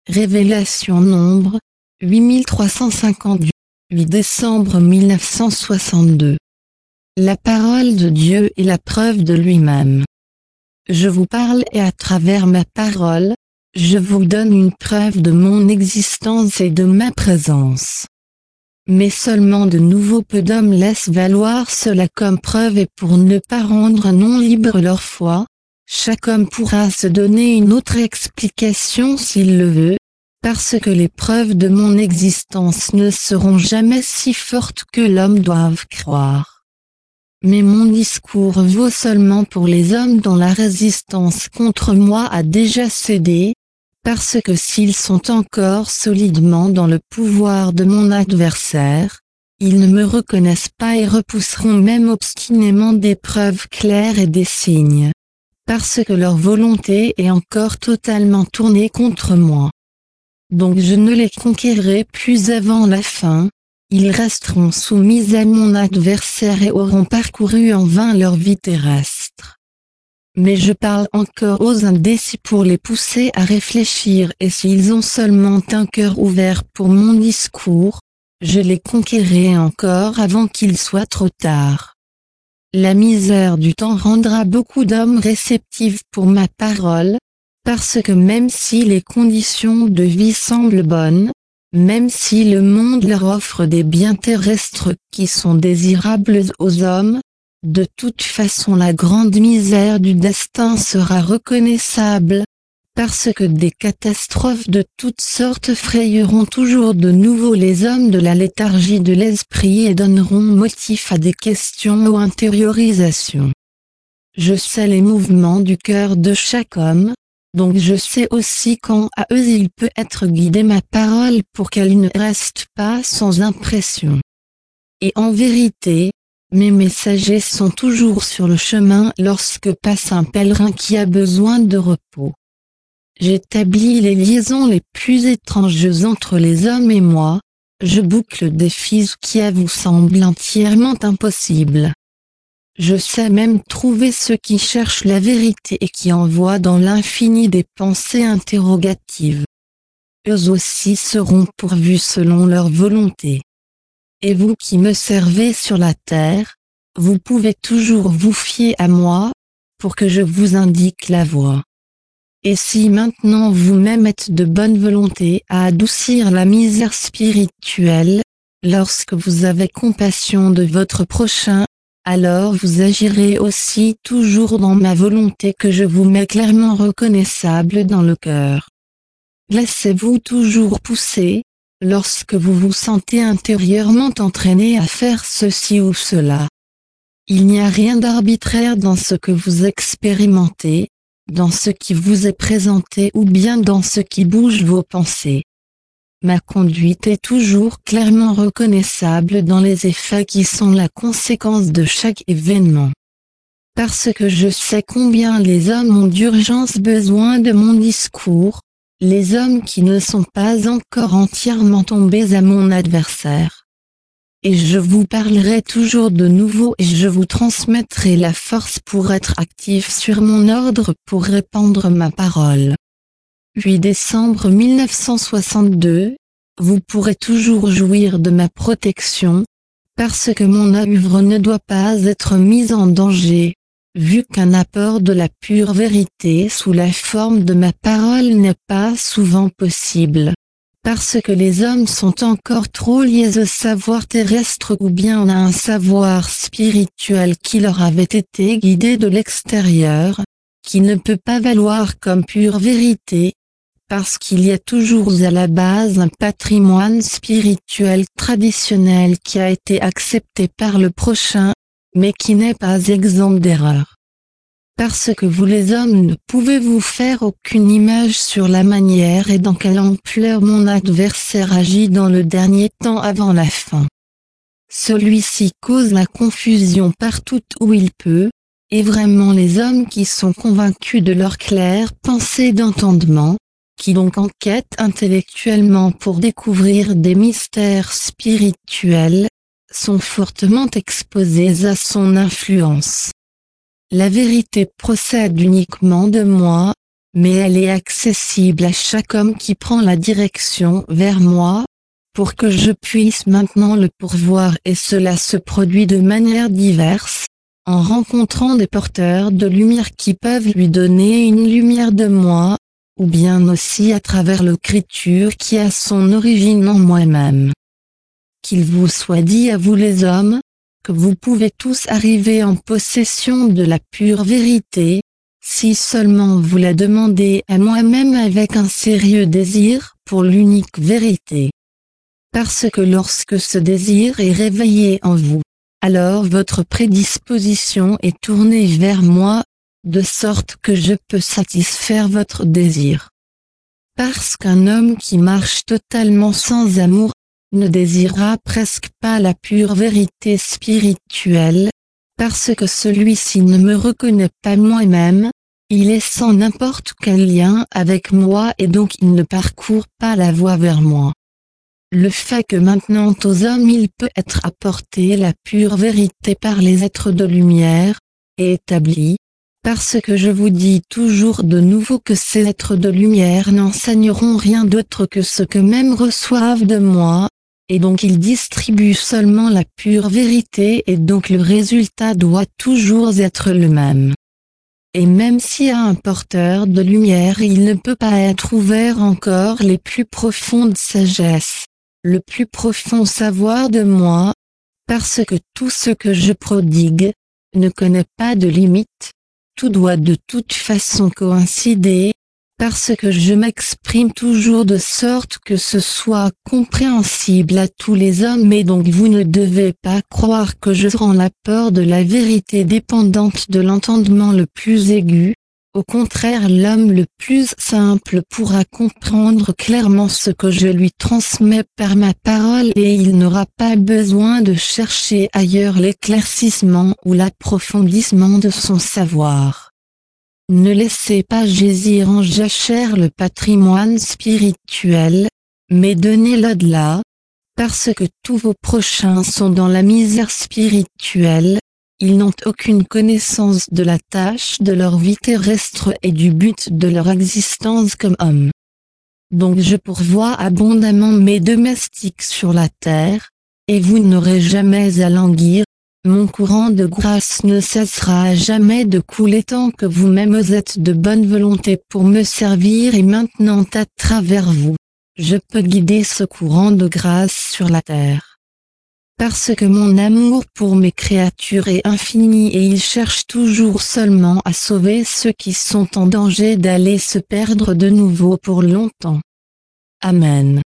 Révélation nombre 8358, 8 décembre 1962. La parole de Dieu est la preuve de lui-même. Je vous parle et à travers ma parole, je vous donne une preuve de mon existence et de ma présence. Mais seulement de nouveau peu d'hommes laissent valoir cela comme preuve et pour ne pas rendre non libre leur foi, chaque homme pourra se donner une autre explication s'il le veut, parce que les preuves de mon existence ne seront jamais si fortes que l'homme doive croire. Mais mon discours vaut seulement pour les hommes dont la résistance contre moi a déjà cédé, parce que s'ils sont encore solidement dans le pouvoir de mon adversaire, ils ne me reconnaissent pas et repousseront même obstinément des preuves claires et des signes, parce que leur volonté est encore totalement tournée contre moi. Donc je ne les conquerrai plus avant la fin, ils resteront soumis à mon adversaire et auront parcouru en vain leur vie terrestre. Mais je parle encore aux indécis pour les pousser à réfléchir et s'ils ont seulement un cœur ouvert pour mon discours, je les conquerrai encore avant qu'il soit trop tard. La misère du temps rendra beaucoup d'hommes réceptifs pour ma parole, parce que même si les conditions de vie semblent bonnes, même si le monde leur offre des biens terrestres qui sont désirables aux hommes, de toute façon la grande misère du destin sera reconnaissable, parce que des catastrophes de toutes sortes frayeront toujours de nouveau les hommes de la léthargie de l'esprit et donneront motif à des questions ou intériorisations. Je sais les mouvements du cœur de chaque homme, donc je sais aussi quand à eux il peut être guidé ma parole pour qu'elle ne reste pas sans impression. Et en vérité, mes messagers sont toujours sur le chemin lorsque passe un pèlerin qui a besoin de repos. J'établis les liaisons les plus étranges entre les hommes et moi, je boucle des fils qui à vous semblent entièrement impossibles. Je sais même trouver ceux qui cherchent la vérité et qui envoient dans l'infini des pensées interrogatives. Eux aussi seront pourvus selon leur volonté. Et vous qui me servez sur la terre, vous pouvez toujours vous fier à moi, pour que je vous indique la voie. Et si maintenant vous-même êtes de bonne volonté à adoucir la misère spirituelle, lorsque vous avez compassion de votre prochain, alors vous agirez aussi toujours dans ma volonté que je vous mets clairement reconnaissable dans le cœur. Laissez-vous toujours pousser, lorsque vous vous sentez intérieurement entraîné à faire ceci ou cela. Il n'y a rien d'arbitraire dans ce que vous expérimentez, dans ce qui vous est présenté ou bien dans ce qui bouge vos pensées. Ma conduite est toujours clairement reconnaissable dans les effets qui sont la conséquence de chaque événement. Parce que je sais combien les hommes ont d'urgence besoin de mon discours, les hommes qui ne sont pas encore entièrement tombés à mon adversaire. Et je vous parlerai toujours de nouveau et je vous transmettrai la force pour être actif sur mon ordre pour répandre ma parole. 8 décembre 1962, vous pourrez toujours jouir de ma protection, parce que mon œuvre ne doit pas être mise en danger, vu qu'un apport de la pure vérité sous la forme de ma parole n'est pas souvent possible, parce que les hommes sont encore trop liés au savoir terrestre ou bien à un savoir spirituel qui leur avait été guidé de l'extérieur, qui ne peut pas valoir comme pure vérité, parce qu'il y a toujours à la base un patrimoine spirituel traditionnel qui a été accepté par le prochain, mais qui n'est pas exempt d'erreur. Parce que vous les hommes ne pouvez vous faire aucune image sur la manière et dans quelle ampleur mon adversaire agit dans le dernier temps avant la fin. Celui-ci cause la confusion partout où il peut, et vraiment les hommes qui sont convaincus de leur claire pensée d'entendement, qui donc enquêtent intellectuellement pour découvrir des mystères spirituels, sont fortement exposés à son influence. La vérité procède uniquement de moi, mais elle est accessible à chaque homme qui prend la direction vers moi, pour que je puisse maintenant le pourvoir, et cela se produit de manière diverse, en rencontrant des porteurs de lumière qui peuvent lui donner une lumière de moi, ou bien aussi à travers l'écriture qui a son origine en moi-même. Qu'il vous soit dit à vous les hommes, que vous pouvez tous arriver en possession de la pure vérité, si seulement vous la demandez à moi-même avec un sérieux désir pour l'unique vérité. Parce que lorsque ce désir est réveillé en vous, alors votre prédisposition est tournée vers moi, de sorte que je peux satisfaire votre désir. Parce qu'un homme qui marche totalement sans amour, ne désirera presque pas la pure vérité spirituelle, parce que celui-ci ne me reconnaît pas moi-même, il est sans n'importe quel lien avec moi et donc il ne parcourt pas la voie vers moi. Le fait que maintenant aux hommes il peut être apporté la pure vérité par les êtres de lumière, est établi, parce que je vous dis toujours de nouveau que ces êtres de lumière n'enseigneront rien d'autre que ce que même reçoivent de moi, et donc ils distribuent seulement la pure vérité et donc le résultat doit toujours être le même. Et même s'il y a un porteur de lumière, il ne peut pas être ouvert encore les plus profondes sagesses, le plus profond savoir de moi, parce que tout ce que je prodigue ne connaît pas de limite, tout doit de toute façon coïncider, parce que je m'exprime toujours de sorte que ce soit compréhensible à tous les hommes et donc vous ne devez pas croire que je rends l'apport de la vérité dépendante de l'entendement le plus aigu. Au contraire, l'homme le plus simple pourra comprendre clairement ce que je lui transmets par ma parole et il n'aura pas besoin de chercher ailleurs l'éclaircissement ou l'approfondissement de son savoir. Ne laissez pas jaisir en jachère le patrimoine spirituel, mais donnez-le de là, parce que tous vos prochains sont dans la misère spirituelle, ils n'ont aucune connaissance de la tâche de leur vie terrestre et du but de leur existence comme hommes. Donc je pourvois abondamment mes domestiques sur la terre, et vous n'aurez jamais à languir. Mon courant de grâce ne cessera jamais de couler tant que vous-même êtes de bonne volonté pour me servir et maintenant à travers vous, je peux guider ce courant de grâce sur la terre. Parce que mon amour pour mes créatures est infini et il cherche toujours seulement à sauver ceux qui sont en danger d'aller se perdre de nouveau pour longtemps. Amen.